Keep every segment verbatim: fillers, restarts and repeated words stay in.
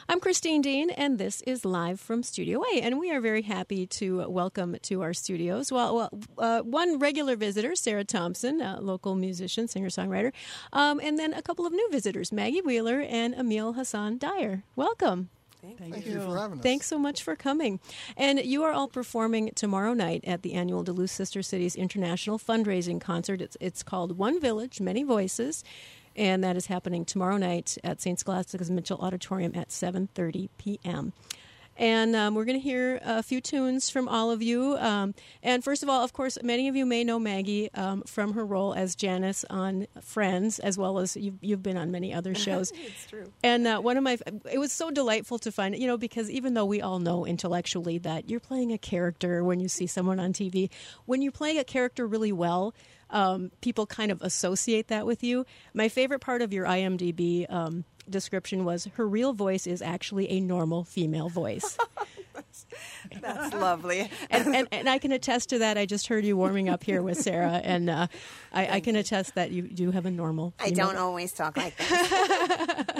I'm Christine Dean, and this is Live from Studio A, and we are very happy to welcome to our studios, well, well uh, one regular visitor, Sarah Thompson, a local musician, singer-songwriter, um, and then a couple of new visitors, Maggie Wheeler and Emil Hassan Dyer. Welcome. Thank, Thank you. you for having us. Thanks so much for coming. And you are all performing tomorrow night at the annual Duluth Sister Cities International Fundraising Concert. It's, it's called One Village, Many Voices, and that is happening tomorrow night at Saint Scholastica's Mitchell Auditorium at seven thirty p.m. And um, we're going to hear a few tunes from all of you. Um, and first of all, of course, many of you may know Maggie um, from her role as Janice on Friends, as well as you've, you've been on many other shows. It's true. And uh, one of my, it was so delightful to find, you know, because even though we all know intellectually that you're playing a character when you see someone on T V, when you're playing a character really well, um, people kind of associate that with you. My favorite part of your I M D B um description was her real voice is actually a normal female voice. that's, that's lovely. and, and and I can attest to that. I just heard you warming up here with Sarah, and uh, I, I can attest that you do have a normal female. I don't always talk like this.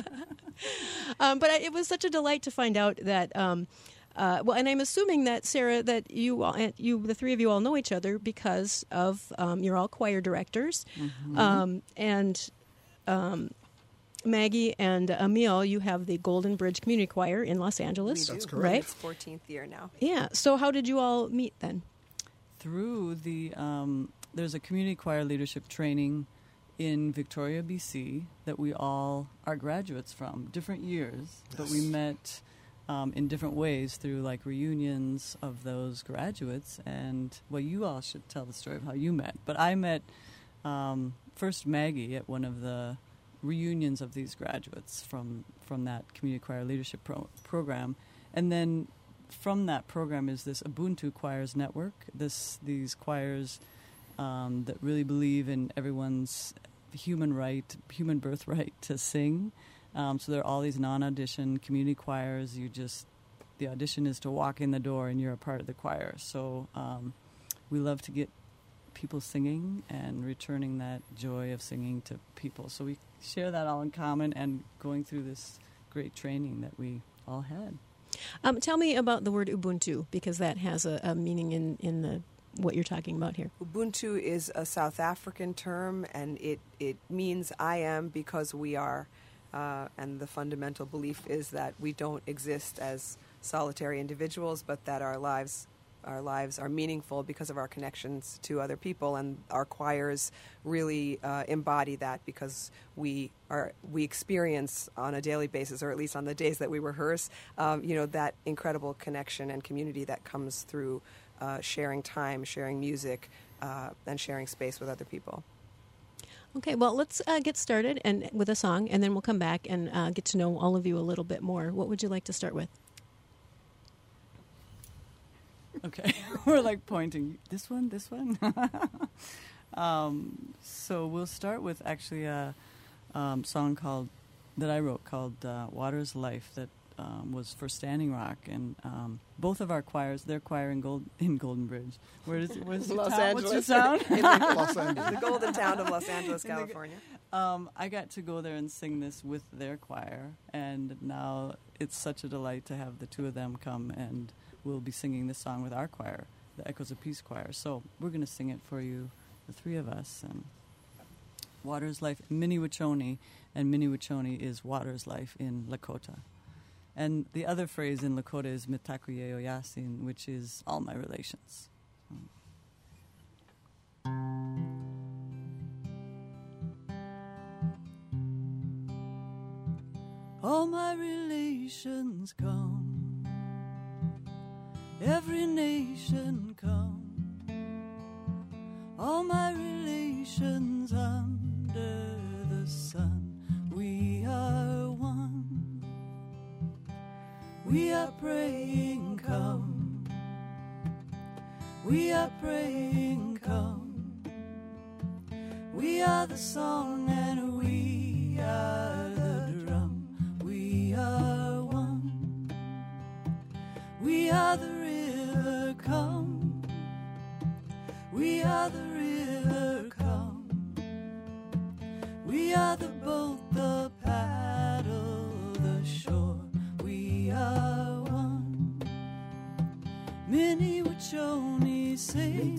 um, but I, it was such a delight to find out that. Um, Uh, well, and I'm assuming that, Sarah, that you, all, you, the three of you all know each other because of um, you're all choir directors, Mm-hmm. um, and um, Maggie and Emil, you have the Golden Bridge Community Choir in Los Angeles. We That's do. correct. Right? It's fourteenth year now. Yeah. So how did you all meet then? Through the, um, there's a community choir leadership training in Victoria, B C that we all are graduates from, different years, but we Yes. met um, in different ways through like reunions of those graduates. And, well, you all should tell the story of how you met. But I met um, first Maggie at one of the reunions of these graduates from, from that community choir leadership pro- program. And then from that program is this Ubuntu Choirs Network, this these choirs um, that really believe in everyone's human right, human birthright to sing. Um, so there are all these non-audition community choirs. You just, the audition is to walk in the door and you're a part of the choir. So um, we love to get people singing and returning that joy of singing to people. So we share that all in common and going through this great training that we all had. Um, tell me about the word Ubuntu, because that has a, a meaning in, in the what you're talking about here. Ubuntu is a South African term, and it, it means I am because we are. Uh, and the fundamental belief is that we don't exist as solitary individuals, but that our lives our lives are meaningful because of our connections to other people, and our choirs really uh, embody that because we are we experience on a daily basis, or at least on the days that we rehearse, um, you know, that incredible connection and community that comes through uh, sharing time, sharing music, uh, and sharing space with other people. Okay, well, let's uh, get started and with a song, and then we'll come back and uh, get to know all of you a little bit more. What would you like to start with? Okay, we're like pointing. This one, this one. um, so we'll start with actually a um, song called that I wrote called uh, "Water's Life" that um, was for Standing Rock, and um, both of our choirs, their choir in Gold in Golden Bridge. Where does where's your Los town? Angeles. What's your town? in, the, Los Angeles. in the golden town of Los Angeles, In the- California. Um, I got to go there and sing this with their choir, and now it's such a delight to have the two of them come, and we'll be singing this song with our choir, the Echoes of Peace Choir. So we're going to sing it for you, the three of us. And Water's Life, Miniwachoni, and Miniwachoni is Water's Life in Lakota. And the other phrase in Lakota is Mitakuye Oyasin, which is all my relations. All my relations come, every nation come, all my relations under the sun. We are one, we are praying come, we are praying come, we are the song and we are the drum. We are one, we are the river come, we are the river come, we are the boat, the paddle, the shore. We Many Wachoni sing.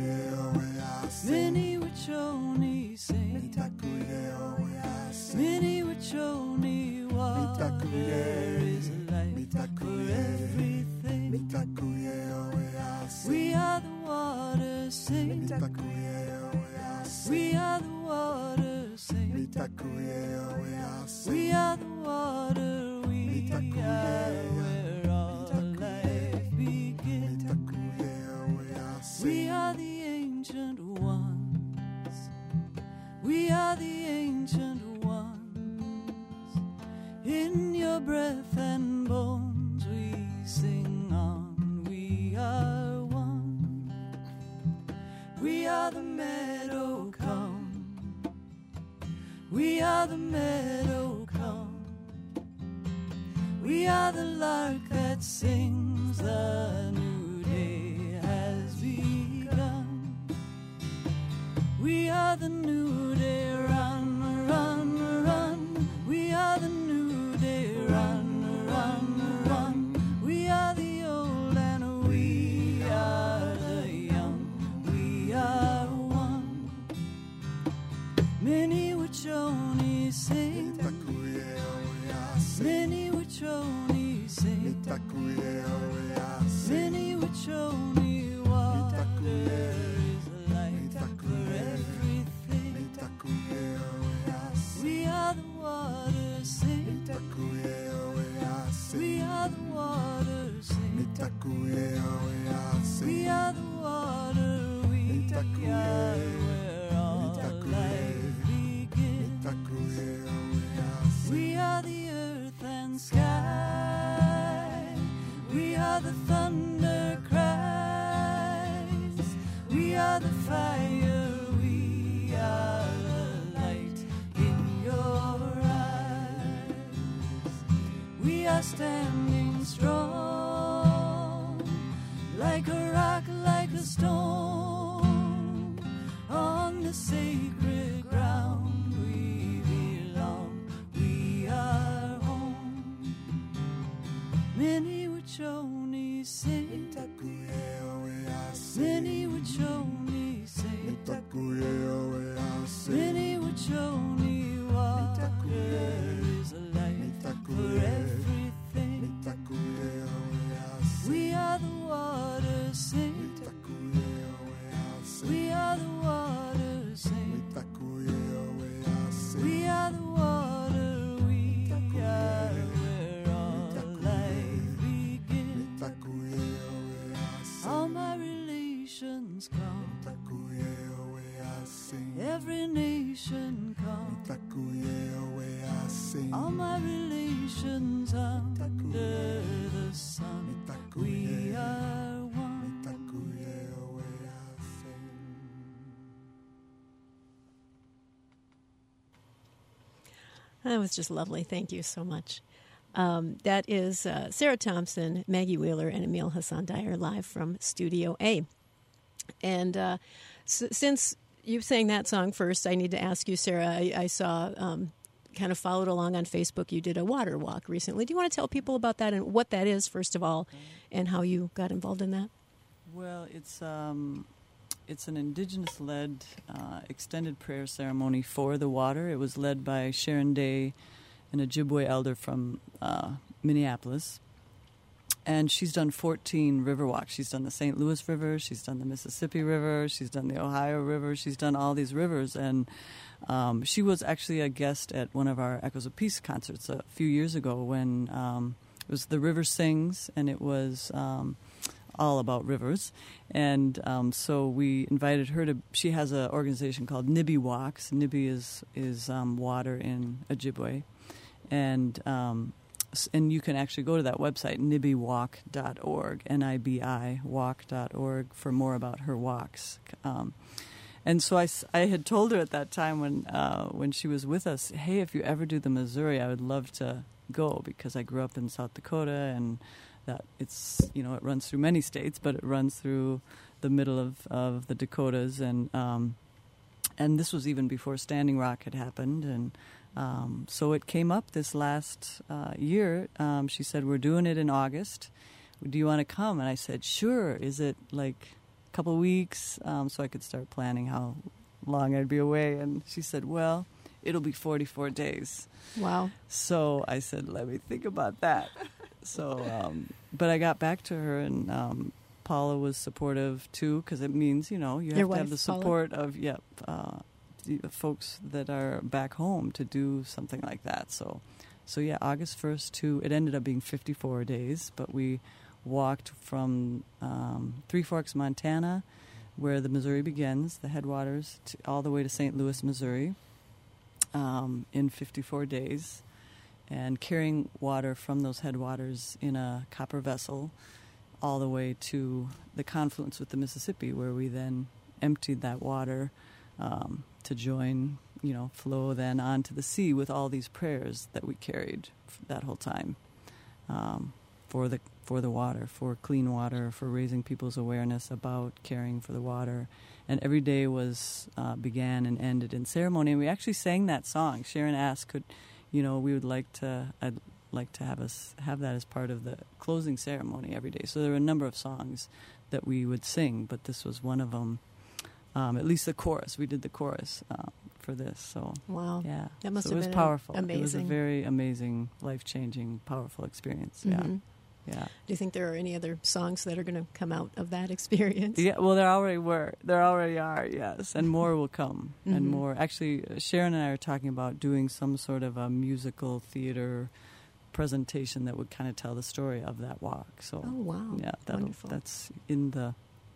Many Wachoni sing. Many Wachoni water is life for everything. We are the water sing. We are the water sing. We are the water. We are where all life begins. We are the ancient ones. We are the ancient ones. In your breath and bones we sing on. We are one. We are the meadow come. We are the meadow come. We are the lark that sings. The new day has begun. We are the new day. Run, run, run. We are the new day. Run, run, run. We are the old and we are the young. We are one. Many Wachoni sing. Many Wachoni sing. Many Wachoni water is life for everything. We are the water sing. We are the water sing. We are the water. We are where all life begins. We are the earth and sky. We are the thunder cries. We are the fire. We are the light in your eyes. We are standing strong, like a rock, like a stone, on the sacred ground. We belong. We are home. Many Wachoni sing. Many Wachoni sing. Many Wachoni water is a light for everything. We are the water sing. We are the water sing. We are the water. We are where all life begins. All my relations come. Every nation come. All my relations under the sun. We are one. That was just lovely. Thank you so much. Um, that is uh, Sarah Thompson, Maggie Wheeler, and Emil Hassan Dyer live from Studio A. And uh, s- since you sang that song first, I need to ask you, Sarah, I, I saw, um, kind of followed along on Facebook, you did a water walk recently. Do you want to tell people about that and what that is, first of all, and how you got involved in that? Well, it's um, it's an indigenous-led uh, extended prayer ceremony for the water. It was led by Sharon Day, an Ojibwe elder from uh, Minneapolis. And she's done fourteen river walks. She's done the Saint Louis River, she's done the Mississippi River, she's done the Ohio River, she's done all these rivers. And um, she was actually a guest at one of our Echoes of Peace concerts a few years ago when um, it was The River Sings, and it was um, all about rivers. And um, so we invited her to, she has an organization called Nibi Walks. Nibi is, is um, water in Ojibwe. And um, and you can actually go to that website, nibi walk dot org, N I B I, walk dot org, for more about her walks. Um, and so I, I had told her at that time when uh, when she was with us, hey, if you ever do the Missouri, I would love to go, because I grew up in South Dakota, and that it's, you know, it runs through many states, but it runs through the middle of, of the Dakotas. And um, and this was even before Standing Rock had happened. And Um, so it came up this last uh, year. Um, she said, we're doing it in August. do you want to come? And I said, sure. Is it like a couple of weeks? Um, so I could start planning how long I'd be away. And she said, well, it'll be forty-four days. Wow. So I said, let me think about that. So, um, but I got back to her, and um, Paula was supportive too, because it means, you know, you have Your to wife, have the Paula? support of, yep, uh, the folks that are back home to do something like that. So, so yeah, August first to, it ended up being fifty-four days, but we walked from um, Three Forks, Montana, where the Missouri begins, the headwaters, to, all the way to Saint Louis, Missouri, um, in fifty-four days, and carrying water from those headwaters in a copper vessel all the way to the confluence with the Mississippi, where we then emptied that water um, to join, you know, flow then onto the sea with all these prayers that we carried that whole time um, for the for the water, for clean water, for raising people's awareness about caring for the water. And every day was uh, began and ended in ceremony. And we actually sang that song. Sharon asked, could, you know, we would like to, I'd like to have us have that as part of the closing ceremony every day. So there were a number of songs that we would sing, but this was one of them. Um, at least the chorus. We did the chorus uh, for this. So Wow. yeah, That must so have it was been powerful. amazing. It was a very amazing, life-changing, powerful experience. Mhm. Yeah, yeah. Do you think there are any other songs that are going to come out of that experience? Yeah, well, there already were. There already are, yes. And more will come. Mhm. And more. Actually, uh, Sharon and I are talking about doing some sort of a musical theater presentation that would kind of tell the story of that walk. So, Oh, wow. yeah, that'll, Wonderful. that's in the,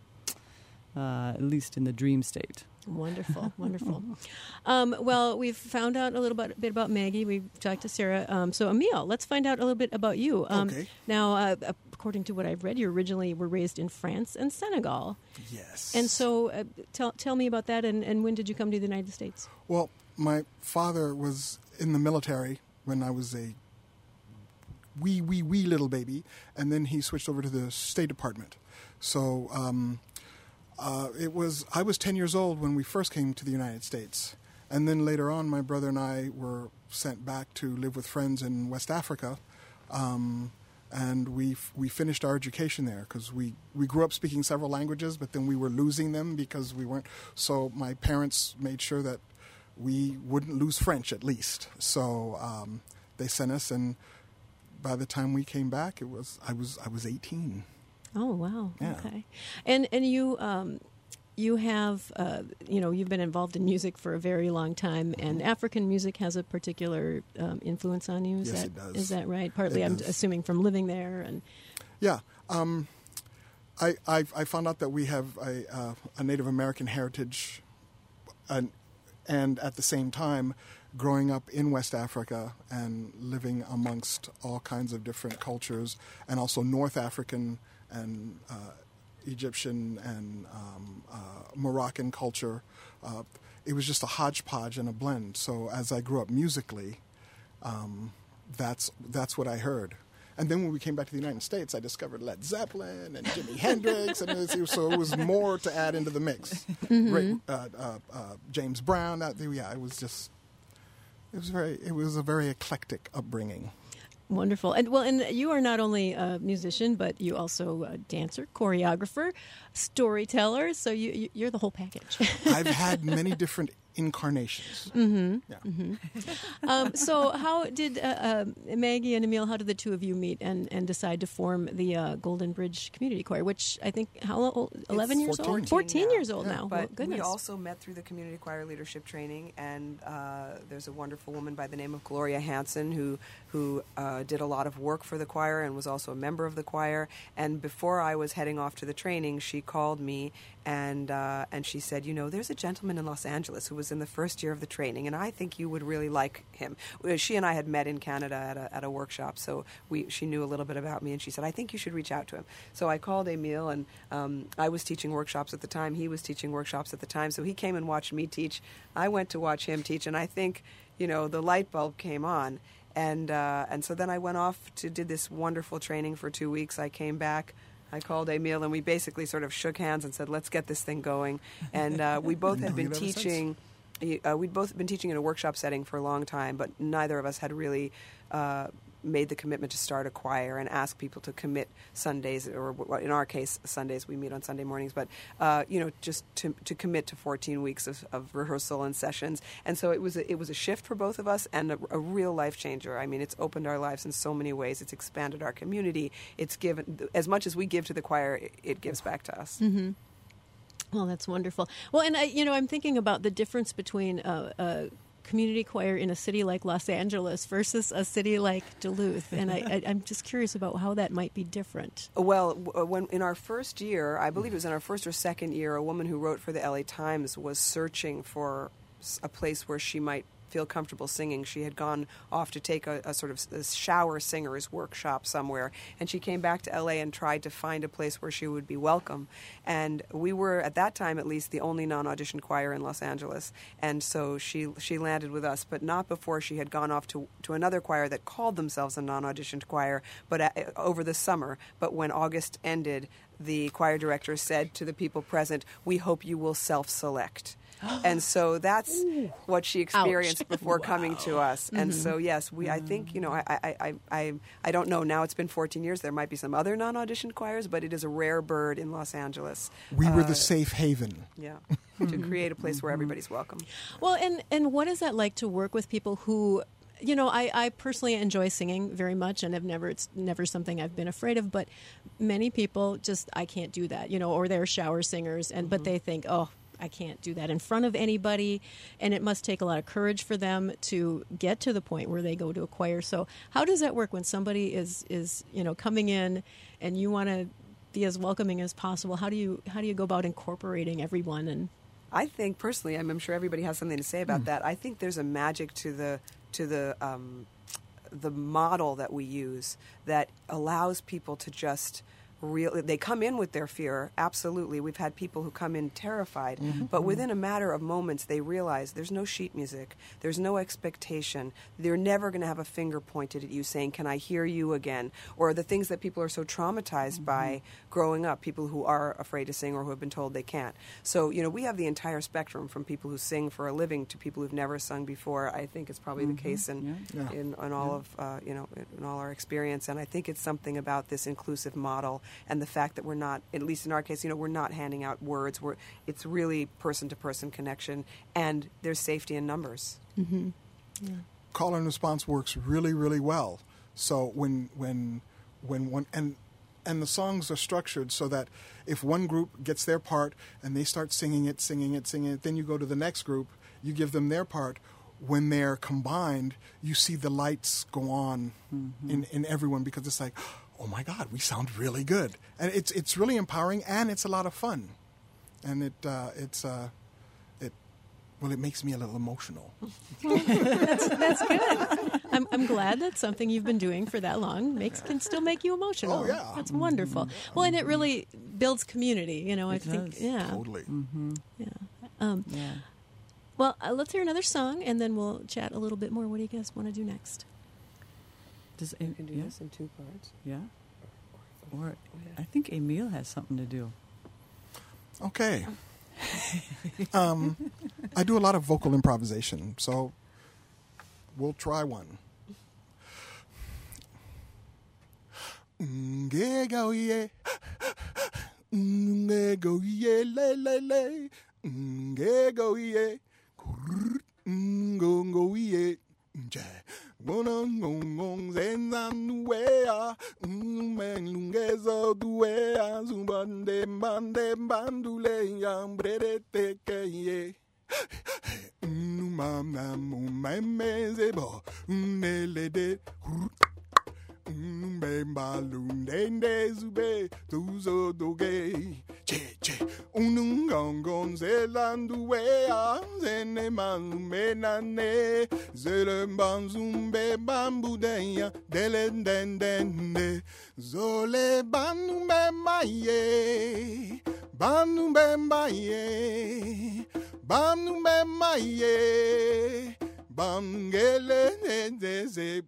uh, at least in the dream state. Wonderful, wonderful. Um, well, we've found out a little bit, bit about Maggie. We've talked to Sarah. Um, so, Emil, let's find out a little bit about you. Um, Okay. Now, uh, according to what I've read, you originally were raised in France and Senegal. Yes. And so, uh, tell tell me about that. And, and when did you come to the United States? Well, my father was in the military when I was a wee, wee, wee little baby, and then he switched over to the State Department. So um, uh, it was I was ten years old when we first came to the United States, and then later on, my brother and I were sent back to live with friends in West Africa. Um, And we f- we finished our education there because we, we grew up speaking several languages, but then we were losing them because we weren't. So my parents made sure that we wouldn't lose French at least. So um, they sent us, and by the time we came back, it was I was I was eighteen. Oh, wow. Yeah. Okay. And and you um, you have uh, you know you've been involved in music for a very long time, and African music has a particular um, influence on you. Is Yes, that, it does. Is that right? Partly, It I'm does. assuming from living there and. Yeah. Um, I, I I found out that we have a uh, a Native American heritage, and and at the same time, growing up in West Africa and living amongst all kinds of different cultures, and also North African and uh, Egyptian and um, uh, Moroccan culture. Uh, it was just a hodgepodge and a blend. So as I grew up musically, um, that's that's what I heard. And then when we came back to the United States, I discovered Led Zeppelin and Jimi Hendrix, and it was, so it was more to add into the mix. Great, uh, uh, uh, James Brown. That, yeah, it was just it was very it was a very eclectic upbringing. Wonderful. And well, and you are not only a musician, but you also a dancer, choreographer, storyteller. So you, you you're the whole package. I've had many different incarnations. Mm-hmm. Yeah. Mm-hmm. um, so how did uh, uh, Maggie and Emil? How did the two of you meet and, and decide to form the uh, Golden Bridge Community Choir? Which I think how old? Eleven It's years fourteen. old. Fourteen now. years old Yeah. now. But Well, goodness. we also met through the community choir leadership training, and uh, there's a wonderful woman by the name of Gloria Hansen who who uh, did a lot of work for the choir and was also a member of the choir. And before I was heading off to the training, she called me and uh, and she said, you know, there's a gentleman in Los Angeles who was in the first year of the training, and I think you would really like him. She and I had met in Canada at a, at a workshop, so we she knew a little bit about me, and she said, I think you should reach out to him. So I called Emil, and um, I was teaching workshops at the time. He was teaching workshops at the time, so he came and watched me teach. I went to watch him teach, and I think, you know, the light bulb came on. And uh, and so then I went off to did this wonderful training for two weeks. I came back. I called Emil, and we basically sort of shook hands and said, let's get this thing going. And uh, we both had been Ever since. teaching. Uh, we'd both been teaching in a workshop setting for a long time, but neither of us had really uh, made the commitment to start a choir and ask people to commit Sundays, or in our case, Sundays, we meet on Sunday mornings, but, uh, you know, just to, to commit to fourteen weeks of, of rehearsal and sessions. And so it was a, it was a shift for both of us and a, a real life changer. I mean, it's opened our lives in so many ways. It's expanded our community. It's given, as much as we give to the choir, it, it gives back to us. Mm-hmm. Well, that's wonderful. Well, and I, you know, I'm thinking about the difference between a, a community choir in a city like Los Angeles versus a city like Duluth, and I, I, I'm just curious about how that might be different. Well, when in our first year, I believe it was in our first or second year, a woman who wrote for the L A Times was searching for a place where she might feel comfortable singing. She had gone off to take a, a sort of a shower singers workshop somewhere, and she came back to L A and tried to find a place where she would be welcome. And we were, at that time at least, the only non-audition choir in Los Angeles, and so she she landed with us, but not before she had gone off to, to another choir that called themselves a non-auditioned choir, but at, over the summer. But when August ended, the choir director said to the people present, "We hope you will self-select." And so that's Ooh. What she experienced Ouch. Before wow. coming to us. Mm-hmm. And so, yes, we. I think, you know, I, I, I, I, I don't know. Now it's been fourteen years. There might be some other non-auditioned choirs, but it is a rare bird in Los Angeles. We uh, were the safe haven. Yeah, to create a place where everybody's welcome. Well, and, and what is that like to work with people who... You know, I, I personally enjoy singing very much, and have never it's never something I've been afraid of. But many people just, I can't do that, you know, or they're shower singers, and mm-hmm. but they think, oh, I can't do that in front of anybody, and it must take a lot of courage for them to get to the point where they go to a choir. So how does that work when somebody is, is you know, coming in and you want to be as welcoming as possible? How do you how do you go about incorporating everyone? And I think personally, I'm sure everybody has something to say about mm. that. I think there's a magic to the to the um, the model that we use that allows people to just real. They come in with their fear, absolutely. We've had people who come in terrified, mm-hmm. but within a matter of moments, they realize there's no sheet music, there's no expectation. They're never going to have a finger pointed at you saying, "Can I hear you again?" Or the things that people are so traumatized mm-hmm. by growing up, people who are afraid to sing or who have been told they can't. So, you know, we have the entire spectrum from people who sing for a living to people who've never sung before. I think it's probably mm-hmm. the case in yeah. Yeah. in, in all yeah. of uh, you know in all our experience, and I think it's something about this inclusive model. And the fact that we're not, at least in our case, you know, we're not handing out words. We're, it's really person-to-person connection, and there's safety in numbers. Mm-hmm. Yeah. Call and response works really, really well. So when when when one and and the songs are structured so that if one group gets their part and they start singing it, singing it, singing it, then you go to the next group, you give them their part. When they're combined, you see the lights go on mm-hmm. in, in everyone, because it's like, oh my God, we sound really good, and it's it's really empowering, and it's a lot of fun, and it uh, it's uh, it well, it makes me a little emotional. that's, that's good. I'm I'm glad that's something you've been doing for that long makes can still make you emotional. Oh yeah, that's wonderful. Well, and it really builds community. You know, it I think does. yeah, totally. Mm-hmm. Yeah. Um, yeah. Well, uh, let's hear another song, and then we'll chat a little bit more. What do you guys want to do next? Does you can do yeah? this in two parts. Yeah. Or I think Emil has something to do. Okay. um, I do a lot of vocal improvisation, so we'll try one. Go yeah, go yeah, le le le, go yeah, go go yeah. Wanna ngong zenza wea menungeza duea zumbande bande bandule yambrede tekeye mama mumemezebo nelede Mbembalundende zube tuzo doge che che unungongon zelanduea zene manumenane zelembanzumbe bambudeya delendendende zole banumbe maye banumbe maye banumbe maye bangele neze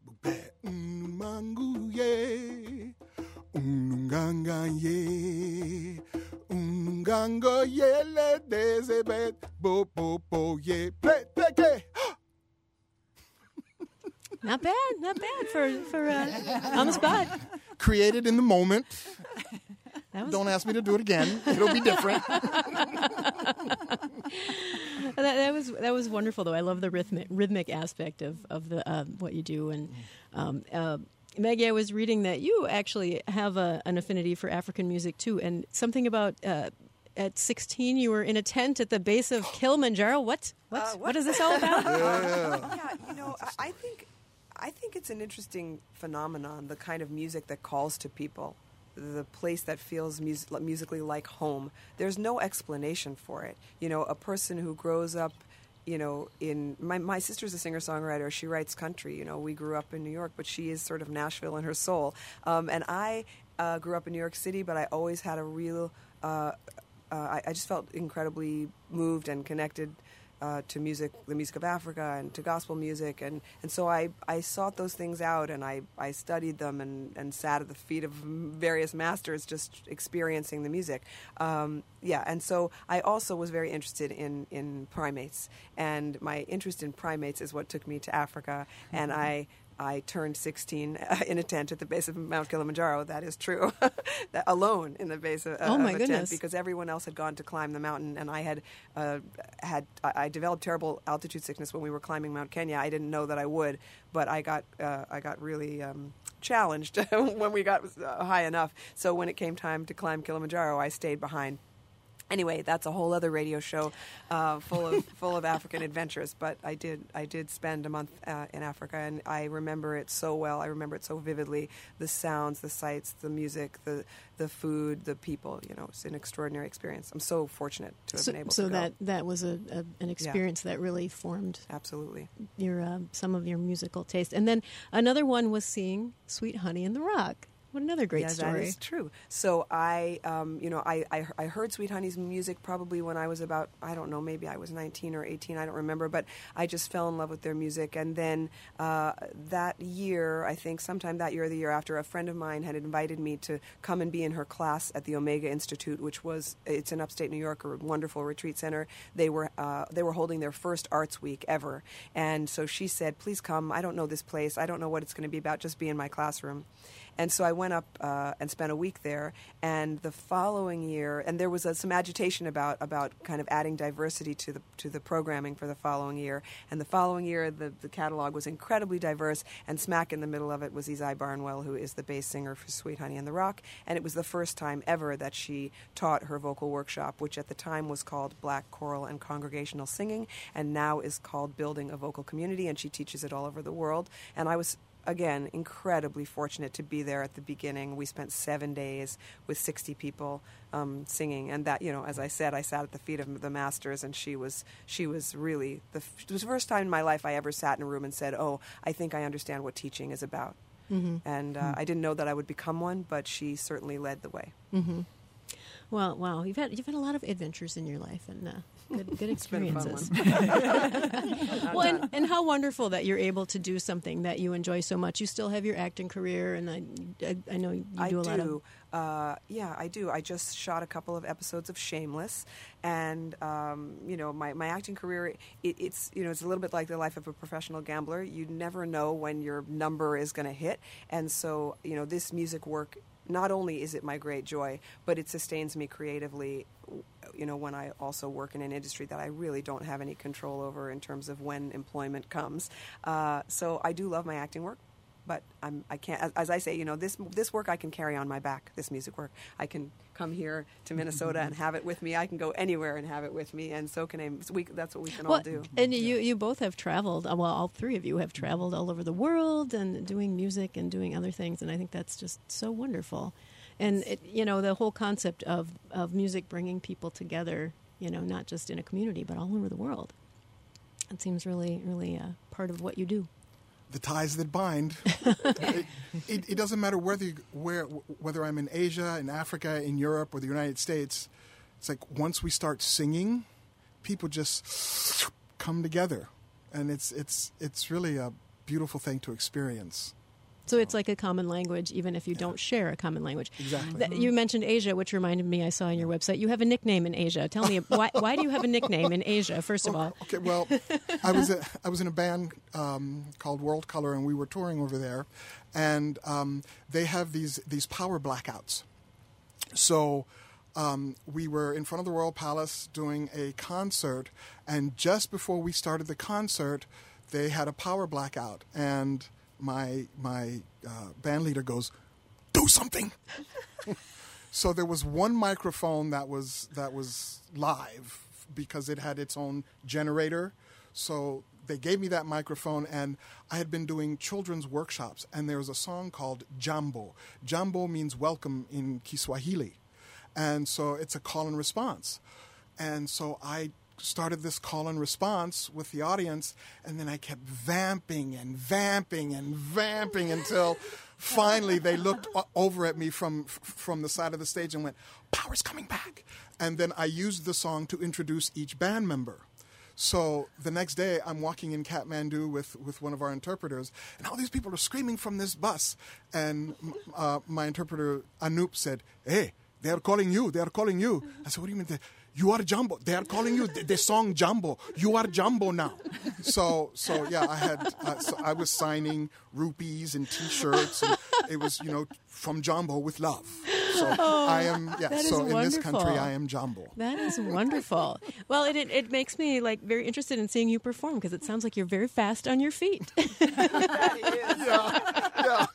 Manguye, Unganga ye, Unganga ye, le dezebet, bo bo bo ye, play, take. Not bad, not bad for for uh, on the spot. Created in the moment. That was Don't ask me to do it again. It'll be different. that, that was that was wonderful, though. I love the rhythmic rhythmic aspect of of the uh, what you do. And um, uh, Maggie, I was reading that you actually have a, an affinity for African music too, and something about. Uh, At sixteen, you were in a tent at the base of Kilimanjaro. What? What? Uh, what? What is this all about? Yeah. Yeah, you know, I, I think I think it's an interesting phenomenon, the kind of music that calls to people, the place that feels mus- musically like home. There's no explanation for it. You know, a person who grows up, you know, in my my sister's a singer-songwriter. She writes country. You know, we grew up in New York, but she is sort of Nashville in her soul. Um, and I uh, grew up in New York City, but I always had a real uh, Uh, I, I just felt incredibly moved and connected uh, to music, the music of Africa, and to gospel music, and, and so I, I sought those things out, and I, I studied them, and, and sat at the feet of various masters, just experiencing the music. Um, yeah, and so I also was very interested in, in primates, and my interest in primates is what took me to Africa, and I... I turned sixteen uh, in a tent at the base of Mount Kilimanjaro. That is true. That, alone in the base of, uh, oh my of a goodness. tent, because everyone else had gone to climb the mountain, and I had uh, had I, I developed terrible altitude sickness when we were climbing Mount Kenya. I didn't know that I would, but I got uh, I got really um, challenged when we got uh, high enough. So when it came time to climb Kilimanjaro, I stayed behind. Anyway, that's a whole other radio show uh, full of full of African adventures. But I did I did spend a month uh, in Africa, and I remember it so well. I remember it so vividly. The sounds, the sights, the music, the the food, the people. You know, it's an extraordinary experience. I'm so fortunate to have So, been able so to go. that that was a, a an experience that really formed Absolutely. your uh, some of your musical taste. And then another one was seeing Sweet Honey in the Rock. What another great yeah, story. that is true. So I, um, you know, I, I, I heard Sweet Honey's music probably when I was about, I don't know, maybe I was nineteen or eighteen, I don't remember, but I just fell in love with their music. And then uh, that year, I think sometime that year or the year after, a friend of mine had invited me to come and be in her class at the Omega Institute, which was, it's in upstate New York, a wonderful retreat center. They were, uh, they were holding their first arts week ever. And so she said, please come. I don't know this place. I don't know what it's going to be about. Just be in my classroom. And so I went up uh, and spent a week there, and the following year, and there was uh, some agitation about, about kind of adding diversity to the to the programming for the following year. And the following year, the, the catalog was incredibly diverse, and smack in the middle of it was Ezai Barnwell, who is the bass singer for Sweet Honey in the Rock. And it was the first time ever that she taught her vocal workshop, which at the time was called Black Choral and Congregational Singing, and now is called Building a Vocal Community, and she teaches it all over the world. And I was... Again, incredibly fortunate to be there at the beginning. We spent seven days with sixty people um, singing, and that, you know, as I said, I sat at the feet of the masters, and she was she was really the. It was the first time in my life I ever sat in a room and said, "Oh, I think I understand what teaching is about." Mm-hmm. And uh, mm-hmm. I didn't know that I would become one, but she certainly led the way. Mm-hmm. Well, wow, you've had you've had a lot of adventures in your life, and uh, good good experiences. Well, and, and how wonderful that you're able to do something that you enjoy so much. You still have your acting career, and I I, I know you do I a lot do. of. Uh, yeah, I do. I just shot a couple of episodes of Shameless, and um, you know, my, my acting career, it, it's you know, it's a little bit like the life of a professional gambler. You never know when your number is going to hit, and so you know, this music work. Not only is it my great joy, but it sustains me creatively, you know, when I also work in an industry that I really don't have any control over in terms of when employment comes. Uh, so I do love my acting work, but I'm, I can't, as, as I say, you know, this this work I can carry on my back, this music work. I can come here to Minnesota and have it with me. I can go anywhere and have it with me, and so can I. So we, that's what we can well, all do. And you, you both have traveled, well, all three of you have traveled all over the world and doing music and doing other things, and I think that's just so wonderful. And, it, you know, the whole concept of, of music bringing people together, you know, not just in a community, but all over the world. It seems really, really uh, part of what you do. The ties that bind. it, it, it doesn't matter whether you, where whether I'm in Asia, in Africa, in Europe, or the United States. It's like once we start singing, people just come together, and it's it's it's really a beautiful thing to experience. So it's like a common language, even if you Yeah. don't share a common language. Exactly. That- you mentioned Asia, which reminded me, I saw on your website, you have a nickname in Asia. Tell me, why, why do you have a nickname in Asia, first of all? Okay, well, I was a, I was in a band um, called World Color, and we were touring over there, and um, they have these these power blackouts. So um, we were in front of the Royal Palace doing a concert, and just before we started the concert, they had a power blackout, and my my uh, band leader goes, "Do something." So there was one microphone that was that was live because it had its own generator. So they gave me that microphone, and I had been doing children's workshops, and there was a song called Jambo. Jambo means welcome in Kiswahili, and so it's a call and response. And so I started this call and response with the audience, and then I kept vamping and vamping and vamping until finally they looked o- over at me from f- from the side of the stage and went, "Power's coming back." And then I used the song to introduce each band member. So the next day, I'm walking in Kathmandu with, with one of our interpreters, and all these people are screaming from this bus. And uh, my interpreter, Anup, said, "Hey, they are calling you. They are calling you." I said, "What do you mean? They, you are Jumbo. They are calling you. The, the song Jumbo. You are Jumbo now." So, so yeah, I had. Uh, so I was signing rupees and T-shirts, and it was, you know, from Jumbo with love. So Oh, I am. Yeah. that is So in this wonderful. country, I am Jumbo. That is wonderful. Well, it, it it makes me like very interested in seeing you perform because it sounds like you're very fast on your feet. Yeah.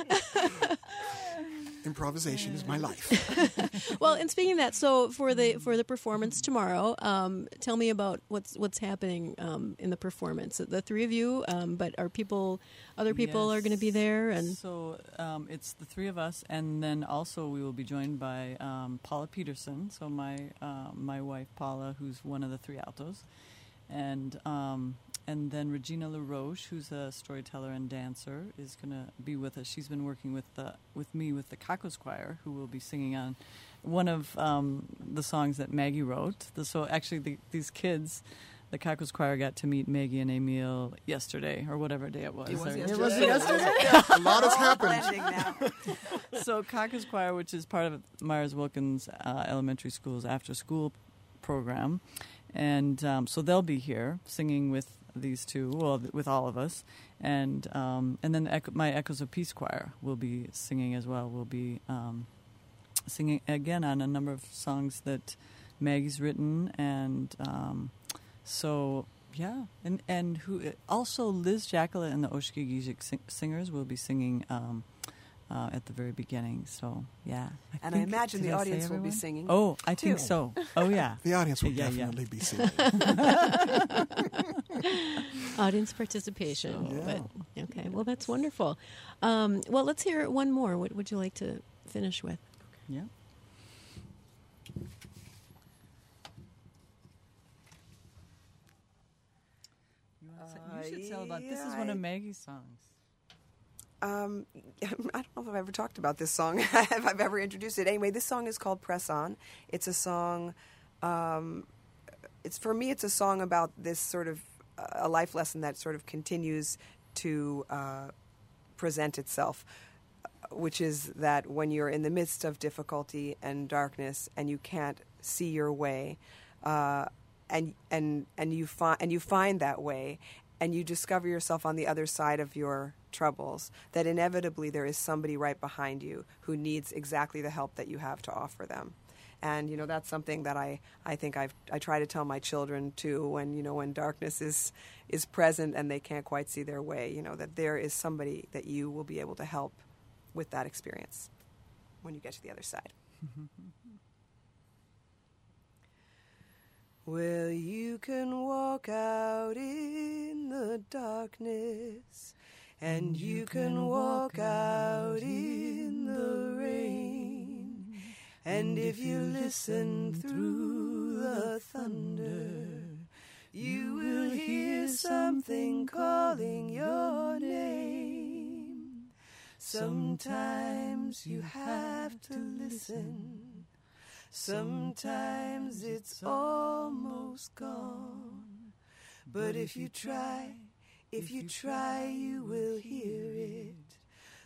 Improvisation is my life. Well, and speaking of that, so for the for the performance tomorrow, um, tell me about what's what's happening um, in the performance. The three of you, um, but are people, other people are going to be there, and so um, it's the three of us, and then also we will be joined by um, Paula Peterson. So my uh, my wife Paula, who's one of the three altos, and um, and then Regina LaRoche, who's a storyteller and dancer, is going to be with us. She's been working with the with me with the Cacos Choir, who will be singing on one of um, the songs that Maggie wrote. The, so actually, the, these kids, the Cacos Choir, got to meet Maggie and Emil yesterday, or whatever day it was. It was Or- yesterday. It was yesterday. A lot has happened. Blending now. So Cacos Choir, which is part of Myers Wilkins uh, Elementary School's after-school program, and um, so they'll be here singing with these two, well, th- with all of us, and um, and then Echo, my Echoes of Peace Choir will be singing as well. We'll be um, singing again on a number of songs that Maggie's written, and um, so yeah, and and who also Liz Jacqueline and the Oshkogijic sing- singers will be singing. Um, Uh, at the very beginning, so yeah. I And I think- imagine did the I say audience will be everyone? singing, Oh, I think too. so. Oh yeah. The audience will Yeah, yeah. definitely be singing. audience participation. Yeah. But, okay, well, that's wonderful. Um, well, let's hear one more. What would you like to finish with? Yeah. You, wanna say- you should tell about this. Is one of Uh, Maggie's songs. Um, I don't know if I've ever talked about this song, if I've ever introduced it. Anyway, this song is called Press On. It's a song, um, it's for me, it's a song about this sort of, uh, a life lesson that sort of continues to uh, present itself, which is that when you're in the midst of difficulty and darkness and you can't see your way, uh, and and and you find and you find that way, and you discover yourself on the other side of your troubles, that inevitably there is somebody right behind you who needs exactly the help that you have to offer them. And, you know, that's something that I, I think I've, I try to tell my children, too, when, you know, when darkness is, is present and they can't quite see their way, you know, that there is somebody that you will be able to help with that experience when you get to the other side. Well, you can walk out in the darkness, and you can walk out in the rain, and if you listen through the thunder, you will hear something calling your name. Sometimes you have to listen. Sometimes it's almost gone. But if you try, if you try, you will hear it.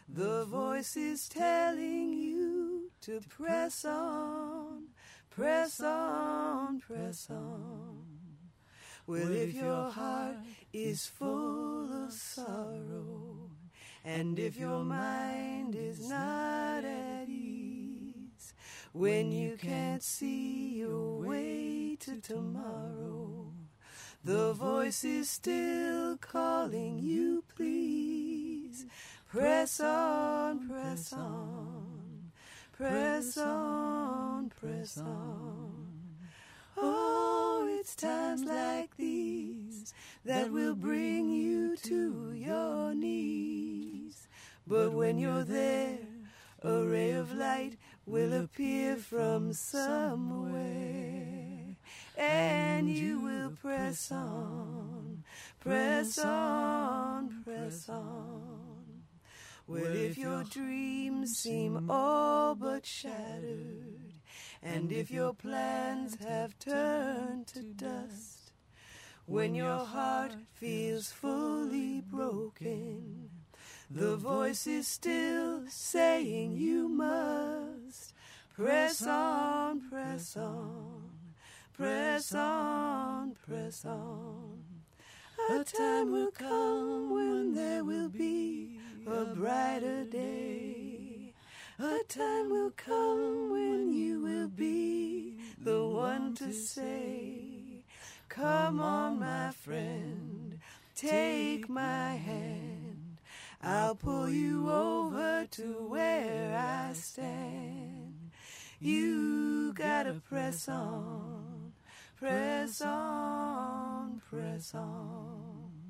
The voice is telling you to press on, press on, press on. Well, if your heart is full of sorrow, and if your mind is not at ease, when you can't see your way to tomorrow, the voice is still calling you, please. Press on, press on, press on, press on. Oh, it's times like these that will bring you to your knees. But when you're there, a ray of light will appear from somewhere, and you will press on, press on, press on. Well, if your dreams seem all but shattered, and if your plans have turned to dust, when your heart feels fully broken, the voice is still saying you must press on, press on, press on, press on. A time will come when there will be a brighter day. A time will come when you will be the one to say, come on, my friend, take my hand. I'll pull you over to where I stand. You gotta press on, press on, press on.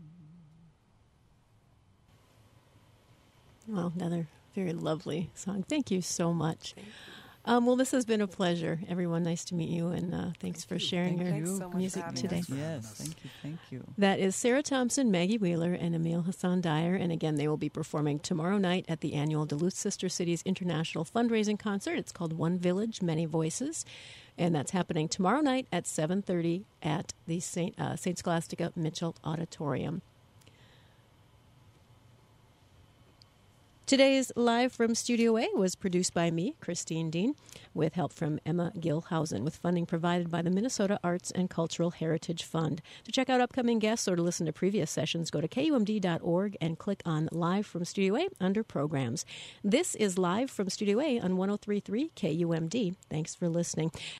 Well, another very lovely song. Thank you so much. Um, well, this has been a pleasure, everyone. Nice to meet you, and uh, thanks for sharing Thank your you. Thanks so much music for having today. us. Yes, thank you, thank you. That is Sarah Thompson, Maggie Wheeler, and Emil Hassan Dyer. And again, they will be performing tomorrow night at the annual Duluth Sister Cities International Fundraising Concert. It's called One Village, Many Voices. And that's happening tomorrow night at seven thirty at the Saint Uh, Saint Scholastica Mitchell Auditorium. Today's Live from Studio A was produced by me, Christine Dean, with help from Emma Gilhausen, with funding provided by the Minnesota Arts and Cultural Heritage Fund. To check out upcoming guests or to listen to previous sessions, go to K U M D dot org and click on Live from Studio A under Programs. This is Live from Studio A on one oh three point three K U M D. Thanks for listening.